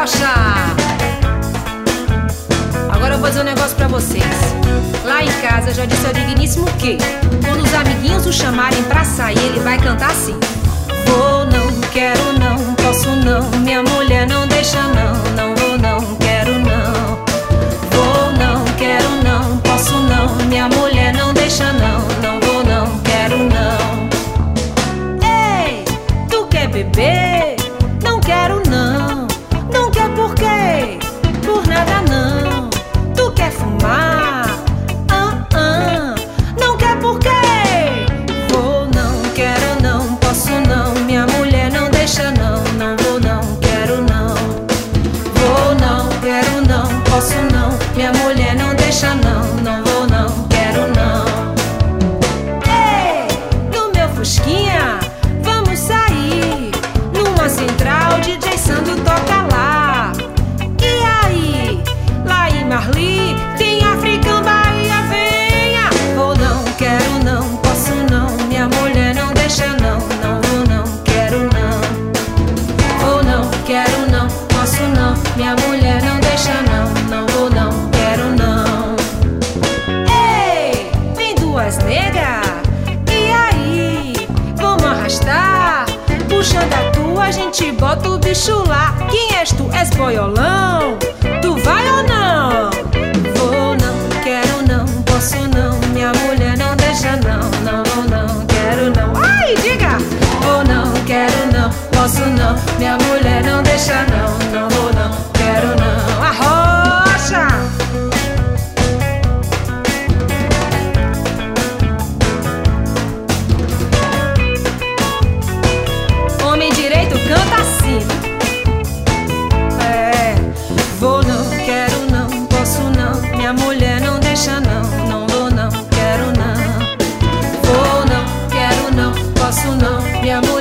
Agora eu vou dizer um negócio pra vocês. Lá em casa eu já disse ao digníssimo que quando os amiguinhos o chamarem pra sair, ele vai cantar assim: vou, não, quero não, posso não, minha mulher não deixa não, não vou não, quero não. Vou, não, quero não, posso não, minha mulher não deixa não, não vou não, quero não. Ei, tu quer beber? Não quero não. Não quer por quê? Por nada não. Tu quer fumar? Não quer por quê? Vou, não, quero não, posso não, minha mulher não deixa não, não vou não, quero não. Vou, não, quero não, posso não, minha mulher não deixa não, não vou não, quero não. Ei, no meu fusquinha, vamos sair numa central, DJ Sandro toca lá. E aí, lá em Marli, tem African Bahia, venha. Vou não, quero não, posso não, minha mulher não deixa não, não vou não, quero não. Vou não, quero não, posso não, minha mulher não deixa não, não vou não, quero não. Ei, vem duas negas, e aí, vamos arrastar. Puxando a tua, a gente bota o bicho lá. Quem és tu? És boiolão? Tu vai ou não? Vou não, quero não, posso não, minha mulher não deixa não, não vou não, quero não. Ai, diga! Vou não, quero não, posso não, minha mulher não deixa não, não vou não, quero não. Arrocha! Homem direito canta assim. É, vou não, quero não, posso não, minha mulher não deixa não, não vou não, quero não. Vou não, quero não, posso não, minha mulher